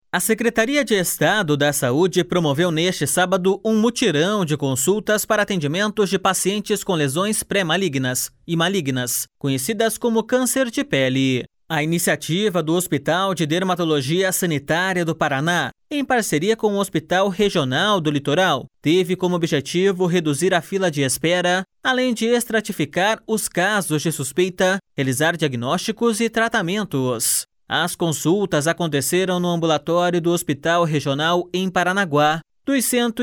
A Secretaria de Estado da Saúde promoveu neste sábado um mutirão de consultas para atendimentos de pacientes com lesões pré-malignas e malignas, conhecidas como câncer de pele. A iniciativa do Hospital de Dermatologia Sanitária do Paraná, em parceria com o Hospital Regional do Litoral, teve como objetivo reduzir a fila de espera, além de estratificar os casos de suspeita, realizar diagnósticos e tratamentos. As consultas aconteceram no ambulatório do Hospital Regional em Paranaguá. Dos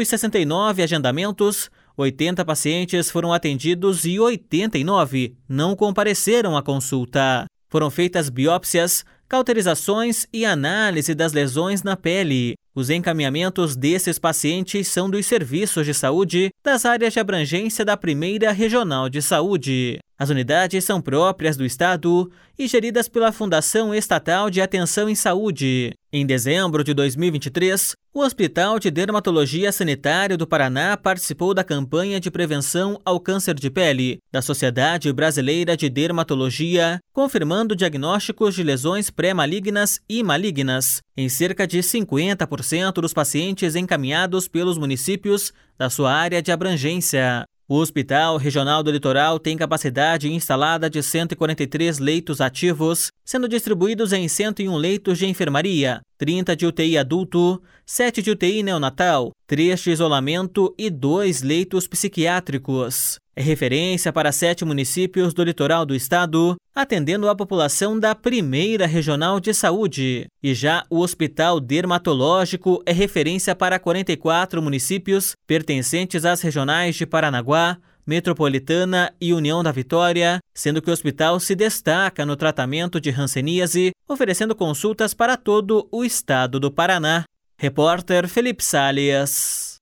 169 agendamentos, 80 pacientes foram atendidos e 89 não compareceram à consulta. Foram feitas biópsias, cauterizações e análise das lesões na pele. Os encaminhamentos desses pacientes são dos serviços de saúde das áreas de abrangência da Primeira Regional de Saúde. As unidades são próprias do Estado e geridas pela Fundação Estatal de Atenção em Saúde. Em dezembro de 2023, o Hospital de Dermatologia Sanitária do Paraná participou da campanha de prevenção ao câncer de pele da Sociedade Brasileira de Dermatologia, confirmando diagnósticos de lesões pré-malignas e malignas em cerca de 50% dos pacientes encaminhados pelos municípios da sua área de abrangência. O Hospital Regional do Litoral tem capacidade instalada de 143 leitos ativos, sendo distribuídos em 101 leitos de enfermaria, 30 de UTI adulto, 7 de UTI neonatal, 3 de isolamento e 2 leitos psiquiátricos. É referência para 7 municípios do litoral do estado, atendendo a população da Primeira Regional de Saúde. E já o Hospital Dermatológico é referência para 44 municípios pertencentes às regionais de Paranaguá, Metropolitana e União da Vitória, sendo que o hospital se destaca no tratamento de hanseníase, oferecendo consultas para todo o estado do Paraná. Repórter Felipe Salles.